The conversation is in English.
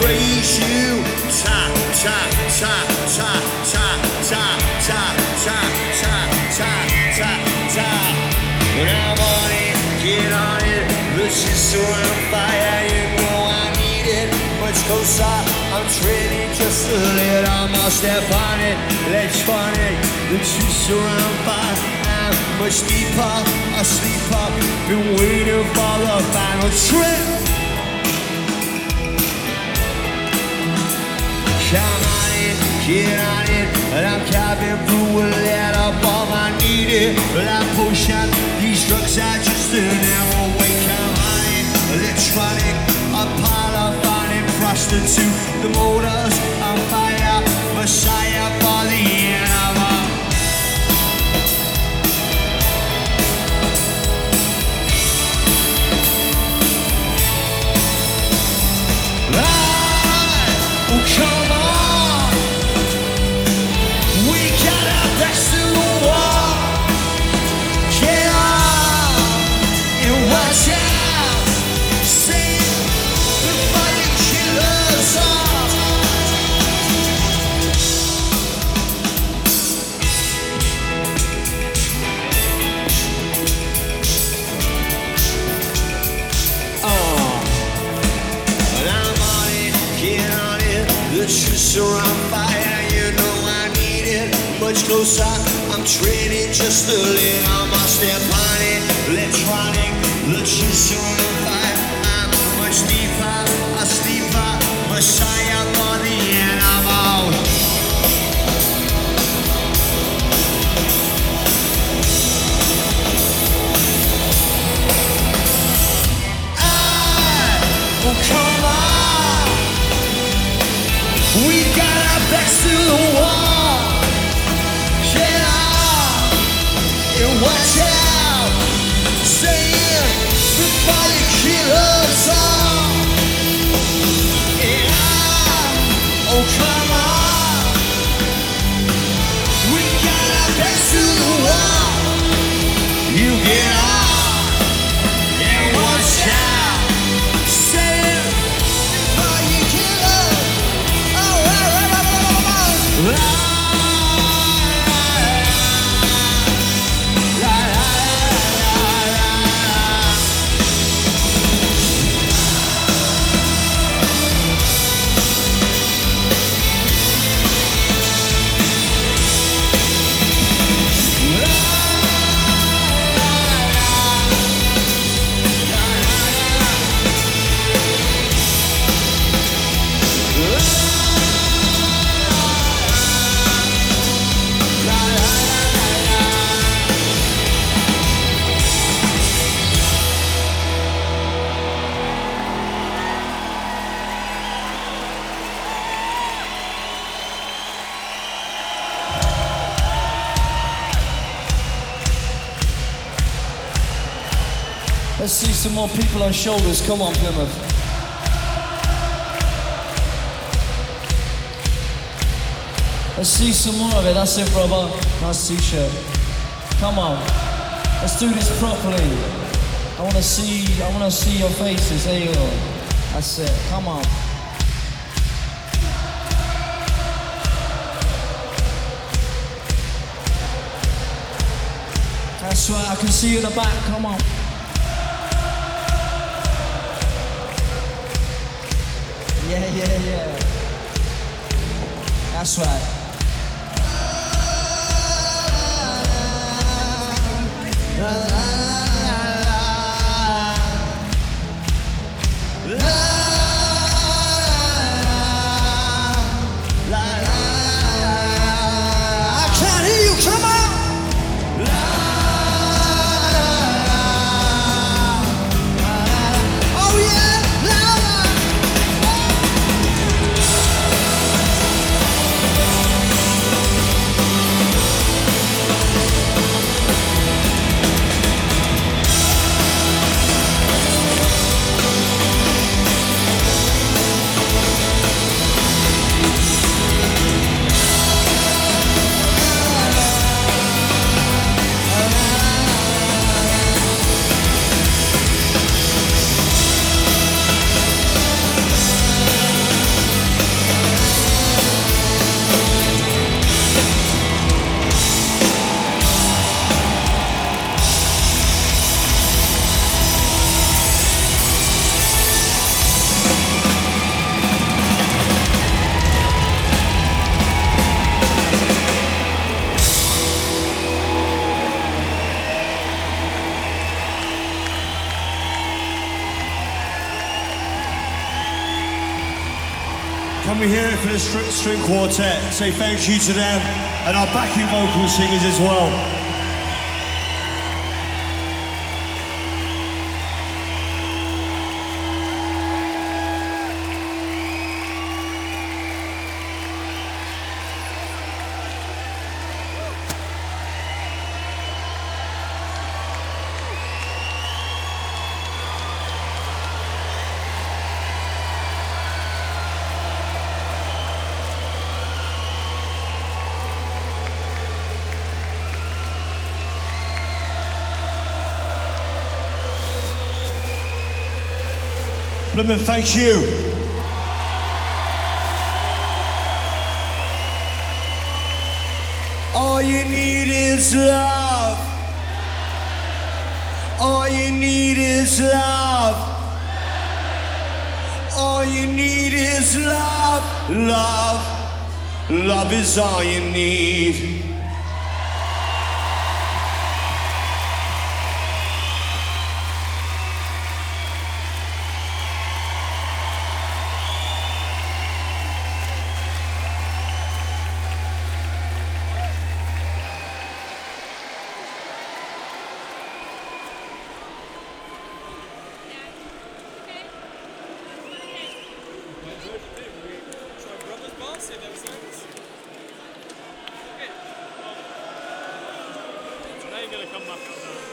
praise you. Ta ta ta ta ta ta ta ta ta ta ta ta. When I'm on it, get on it. The shit's on fire, you know I need it. Much closer, I'm training just a little. I'll step on it, let's fun it. The shit's on fire, I'm much deeper. I sleep up, been waiting for the final trip. Come on in, get on it. And I'm cabin through a letter bomb. I need it. But I push out these drugs are just an arrow way. Come on in, electronic. A pile of finding prostitute. The motors on fire. Messiah for the animal. Come on, we got our backs to the wall. Get on and watch out. Say it before you kill us all. And I'm on it, get on it. The streets are on fire, you know I need it. Much closer, I'm training just a little. I'm a step on it, electronic. The streets are on fire, I'm much deeper. I sleep up, Messiah for the animal. Come on. We got our backs to the wall. Get out and watch out. Say it before you kill us all. Yeah. Oh, come on. We got our backs to the wall. You get out and watch out. Say it before you kill us. Let's see some more people on shoulders. Come on, Plymouth. Let's see some more of it. That's it, brother. Nice t-shirt. Come on. Let's do this properly. I wanna see your faces. There you go. That's it. Come on. That's right. I can see you in the back. Come on. Yeah. That's right. I can't hear you, come on! Oh yeah! Can we hear it for the string quartet? Say thank you to them and our backing vocal singers as well. Bloomin' thank you. All you need is love. All you need is love. All you need is love. Love. Love is all you need. Now you're gonna come back.